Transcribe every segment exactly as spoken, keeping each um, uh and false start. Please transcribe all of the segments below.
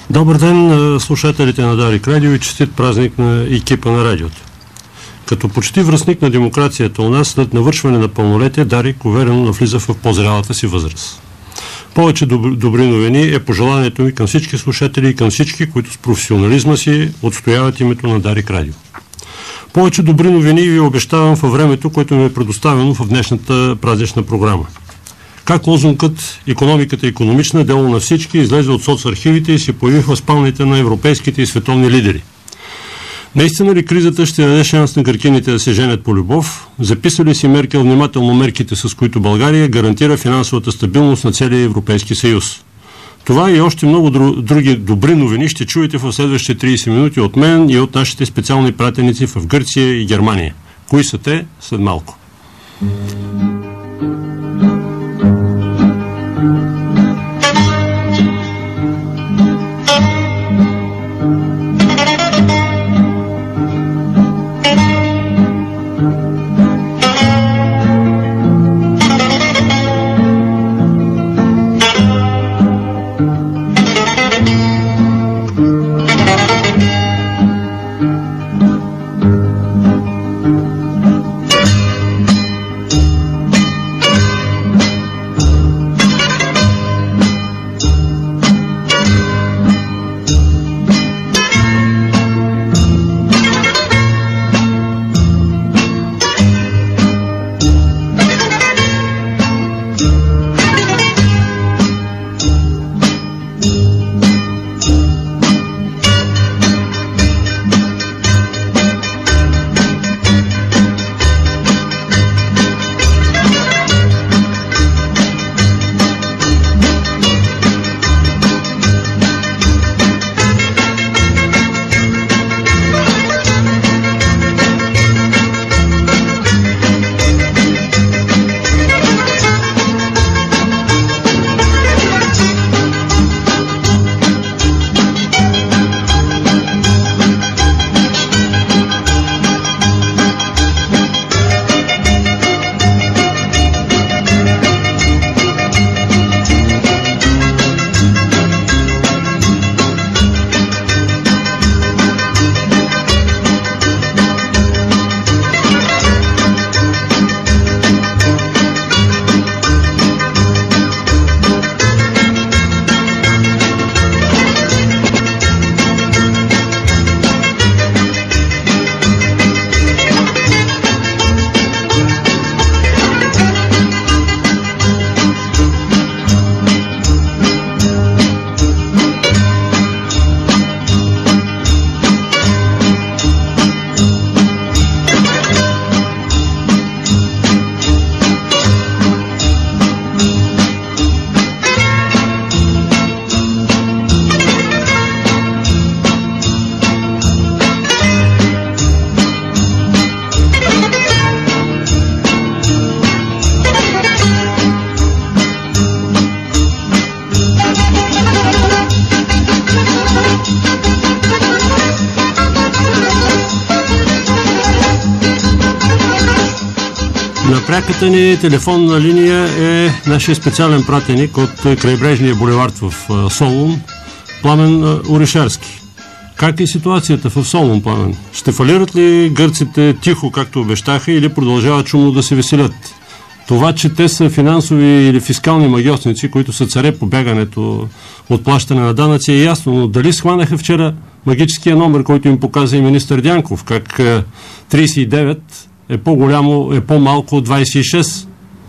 Добър ден на слушателите на Дарик Радио и честит празник на екипа на радиото. Като почти връстник на демокрацията у нас, след навършване на пълнолетие, Дарик уверено навлиза в по-зрялата си възраст. Повече доб- добри новини е пожеланието ми към всички слушатели и към всички, които с професионализма си отстояват името на Дарик Радио. Повече добри новини ви обещавам във времето, което ми е предоставено в днешната празнична програма. Как лозункът "Икономиката е икономична, дело на всички" излезе от соцархивите и се появи в спалните на европейските и световни лидери. Наистина ли кризата ще даде шанс на гъркините да се женят по любов? Записа ли си Меркел внимателно мерките, с които България гарантира финансовата стабилност на целия Европейски съюз? Това и още много други добри новини ще чуете в следващите трийсет минути от мен и от нашите специални пратеници в Гърция и Германия. Кои са те? След малко. Пряката ни телефонна линия е нашия специален пратеник от крайбрежния булевард в Солун, Пламен Орешарски. Как е ситуацията в Солун, Пламен? Ще фалират ли гърците тихо, както обещаха, или продължават шумно да се веселят? Това, че те са финансови или фискални магиосници, които са царе по бягането от плащане на данъци, е ясно, но дали схванаха вчера магическия номер, който им показа и министър Дянков, как трийсет и девет е по-голямо, е по-малко от двайсет и шест?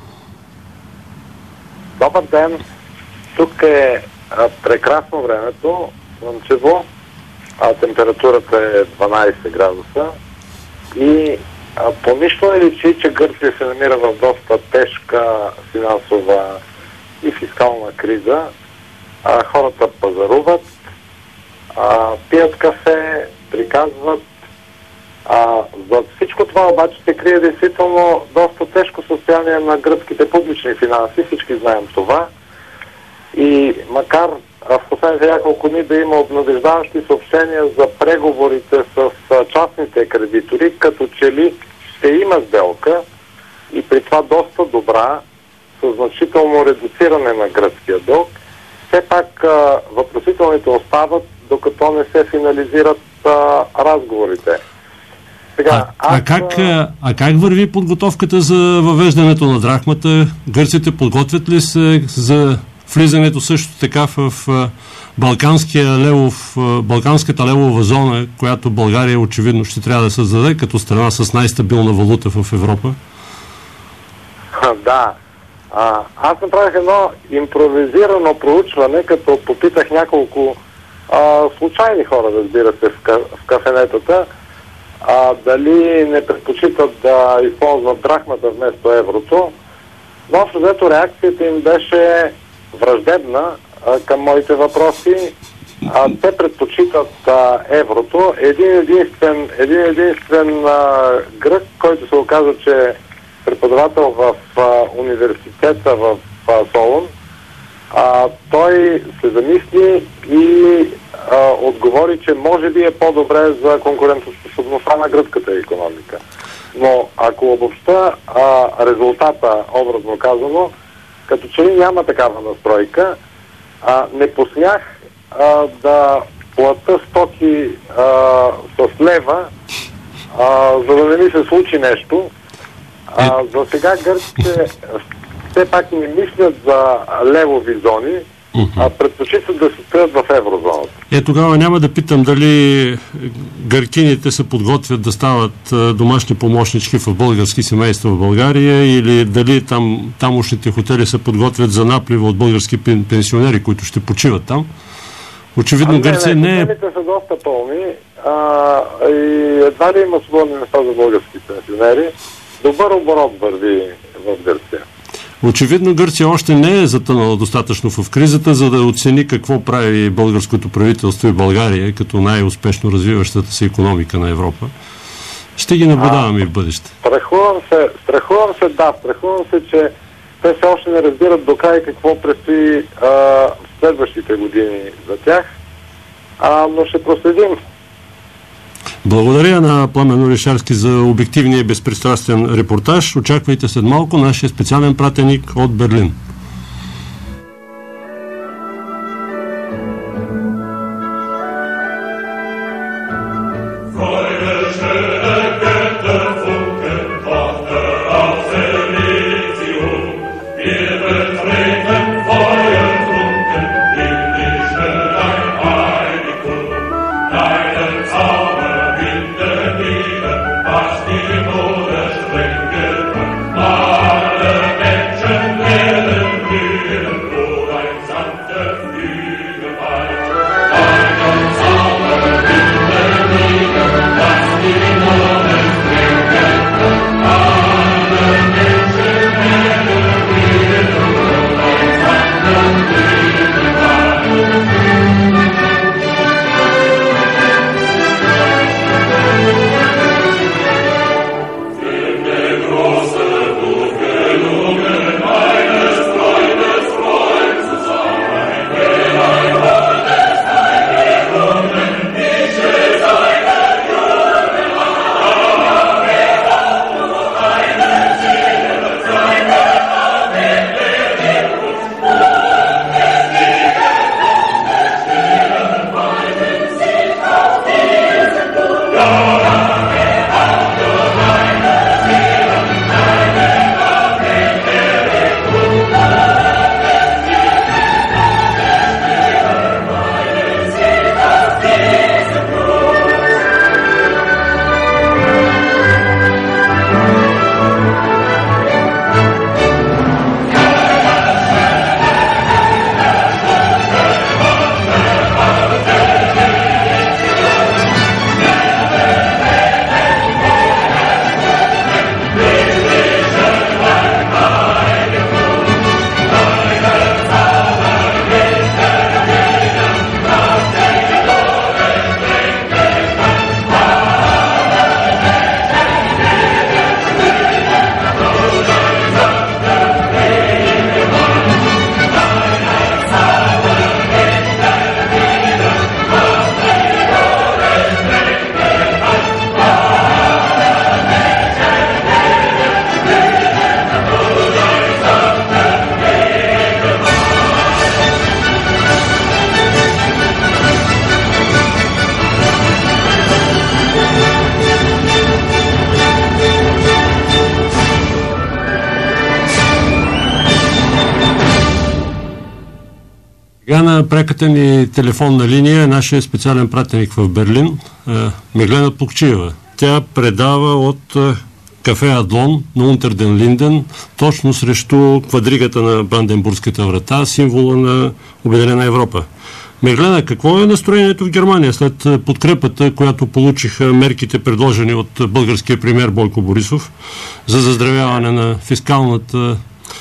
Добър ден! Тук е а, прекрасно времето, слънчево, а температурата е дванайсет градуса и а, по нищо не личи, че Гърция се намира в доста тежка финансова и фискална криза. А, хората пазаруват, а, пият кафе, приказват. А, за всичко това обаче се крие действително доста тежко състояние на гръцките публични финанси, всички знаем това. И макар в последните няколко дни да има обнадеждаващи съобщения за преговорите с частните кредитори, като че ли ще има сделка и при това доста добра, със значително редуциране на гръцкия дълг, все пак а, въпросителните остават, докато не се финализират а, разговорите. Сега, а, аз... а, как, а как върви подготовката за въвеждането на драхмата? Гърците подготвят ли се за влизането също така в Балканския левов, Балканската левова зона, която България очевидно ще трябва да създаде като страна с най-стабилна валута в Европа? Да. А, аз направих едно импровизирано проучване, като попитах няколко а, случайни хора, разбира се, в, ка, в кафенетата, а, дали не предпочитат да използват драхмата вместо еврото. Но общо взето реакцията им беше враждебна а, към моите въпроси. А, те предпочитат а, еврото. Един единствен, един единствен а, грък, който се оказа, че е преподавател в а, университета в а, Солун, а, той се замисли и а, отговори, че може би е по-добре за конкурентоспособността на гръцката икономика. Но ако обобща а, резултата, образно казано, като че ли няма такава настройка, а, не посмях а, да плата стоки а, с лева, а, за да не ми се случи нещо. А, за сега гърците все пак не мислят за левови зони, а предпочитат да се стоят в еврозоната. Е, тогава няма да питам дали гъркините се подготвят да стават домашни помощнички в български семейства в България или дали там тамошните хотели се подготвят за наплива от български пенсионери, които ще почиват там. Очевидно а, Гърция не, не, не е... Хотелите са доста пълни а, и едва ли има свободни места за български пенсионери. Добър оборот върви в Гърция. Очевидно Гърция още не е затънала достатъчно в кризата, за да оцени какво прави българското правителство и България като най-успешно развиващата се икономика на Европа. Ще ги наблюдаваме и в бъдеще. Страхувам се, страхувам се, да, страхувам се, че те все още не разбират до край какво предстои а, в следващите години за тях, а, но ще проследим. Благодаря на Пламен Орешарски за обективния и безпристрастен репортаж. Очаквайте след малко нашия специален пратеник от Берлин. Alle Menschen werden на преката ни телефонна линия е нашия специален пратеник в Берлин, Меглена Плукчиева. Тя предава от кафе Адлон на Унтерден Линден, точно срещу квадригата на Бранденбургската врата, символа на Обединена Европа. Меглена, какво е настроението в Германия след подкрепата, която получиха мерките, предложени от българския премиер Бойко Борисов за заздравяване на фискалната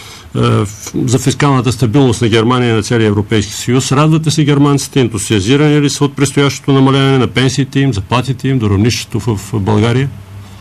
за фискалната стабилност на Германия и на целия Европейски съюз? Радвате се германците, ентусиазирани ли са от предстоящото намаляване на пенсиите им, заплатите им, до равнището в България?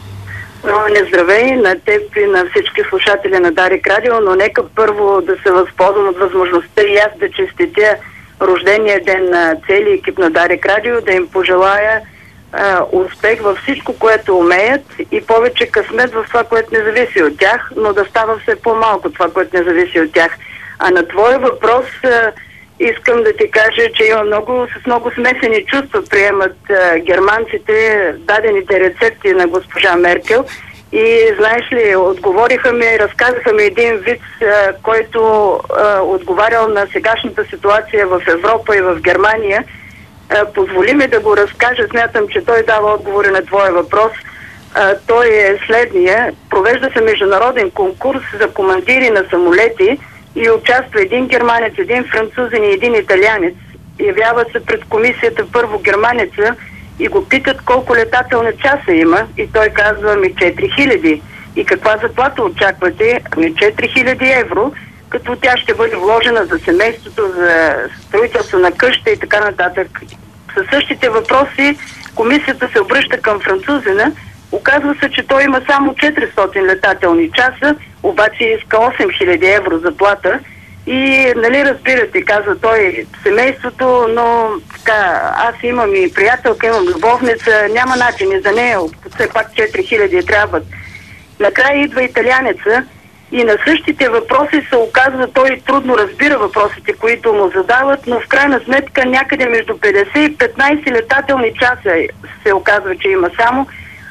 Не здравей на теб и на всички слушатели на Дарик Радио, но нека първо да се възползвам от възможността и аз да честитя рождения ден на целия екип на Дарик Радио, да им пожелая а, успех във всичко, което умеят и повече късмет в това, което не зависи от тях, но да става все по-малко това, което не зависи от тях. А на твой въпрос а, искам да ти кажа, че има много, с много смесени чувства приемат а, германците дадените рецепти на госпожа Меркел. И знаеш ли, отговориха ми, разказаха ми един виц, а, който а, отговарял на сегашната ситуация в Европа и в Германия. А, позволи ми да го разкажа, смятам, че той дава отговори на твоя въпрос. А, той е следния. Провежда се международен конкурс за командири на самолети и участва един германец, един французин и един италианец. Явяват се пред комисията първо германеца и го питат колко летателни часа има и той казва ми четири хиляди. И каква заплата очаквате? Ами четири хиляди евро, като тя ще бъде вложена за семейството, за строителство на къща и така нататък. Със същите въпроси комисията се обръща към французина. Оказва се, че той има само четиристотин летателни часа, обаче иска осем хиляди евро заплата. И, нали, разбирате, казва той, семейството, но така, аз имам и приятелка, имам любовница, няма начин и за нея, все пак четири хиляди трябват. Накрая идва италианеца и на същите въпроси се оказва, той трудно разбира въпросите, които му задават, но в крайна сметка някъде между петдесет и петнайсет летателни часа се оказва, че има само.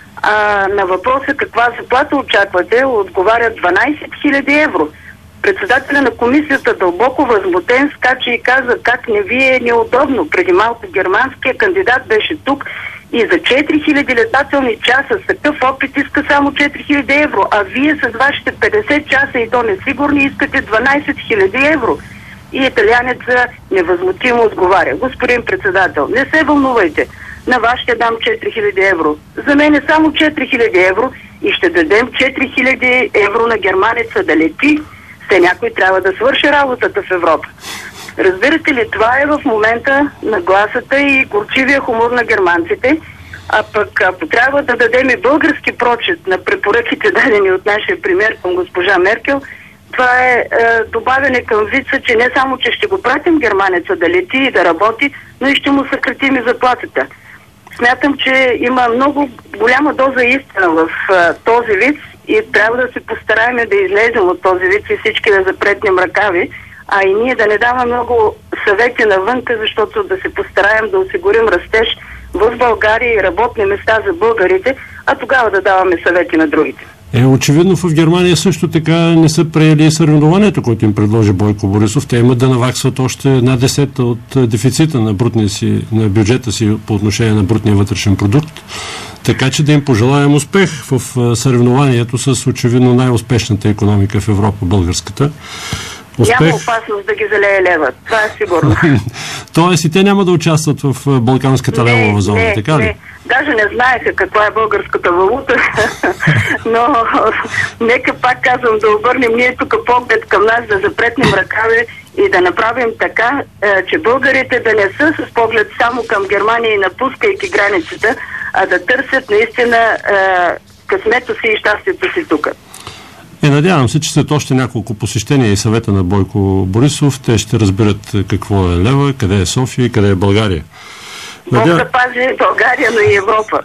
А на въпроса каква заплата очаквате, отговарят дванайсет хиляди евро. Председателя на комисията, дълбоко възмутен, скача и каза как не ви е неудобно. Преди малко германския кандидат беше тук и за четири хиляди летателни часа с такъв опит иска само четири хиляди евро, а вие с вашите петдесет часа и то несигурни искате дванайсет хиляди евро. И италианеца невъзмутимо отговаря: господин председател, не се вълнувайте, на вас ще дам четири хиляди евро. За мен е само четири хиляди евро и ще дадем четири хиляди евро на германеца да лети. Все някой трябва да свърши работата в Европа. Разбирате ли, това е в момента нагласата и горчивия хумор на германците, а пък ако трябва да дадем и български прочит на препоръките, дадени от нашия премиер към госпожа Меркел, това е, е добавяне към вица, че не само, че ще го пратим германеца да лети и да работи, но и ще му съкратим и заплатата. Смятам, че има много голяма доза истина в е, този виц и трябва да се постараем да излезем от този вид и всички да запретнем ръкави, а и ние да не даваме много съвети навънка, защото да се постараем да осигурим растеж в България и работни места за българите, а тогава да даваме съвети на другите. Е, очевидно в Германия също така не са приели съревнованието, което им предложи Бойко Борисов. Те имат да наваксват още една десета от дефицита на, брутния си, на бюджета си по отношение на брутния вътрешен продукт. Така че да им пожелаем успех в съревнованието с очевидно най-успешната икономика в Европа, българската. Успех... Няма опасност да ги залее лева, това е сигурно. Тоест и те няма да участват в балканската не, левова зона, не, така ли? Не. Даже не знаеха каква е българската валута, но нека пак казвам да обърнем ние тук поглед към нас, да запретнем ръкаве и да направим така, че българите да не са с поглед само към Германия и напускайки границата, а да търсят наистина късмето си и щастието си тук. Е, надявам се, че след още няколко посещения и съвета на Бойко Борисов, те ще разберат какво е лева, къде е София и къде е България. Бог да пази България, но и Европа.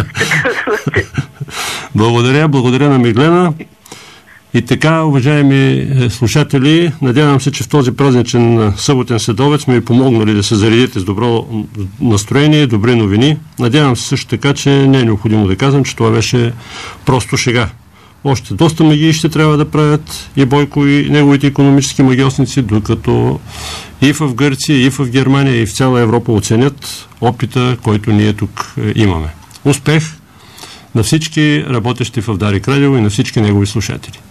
Благодаря, благодаря на Меглена. И така, уважаеми слушатели, надявам се, че в този празничен съботен следобед сме ви помогнали да се заредите с добро настроение, добри новини. Надявам се също така, че не е необходимо да казвам, че това беше просто шега. Още доста магии ще трябва да правят и Бойко и неговите икономически магиосници, докато и в Гърция, и в Германия, и в цяла Европа оценят опита, който ние тук имаме. Успех на всички работещи в Дарик Радио и на всички негови слушатели.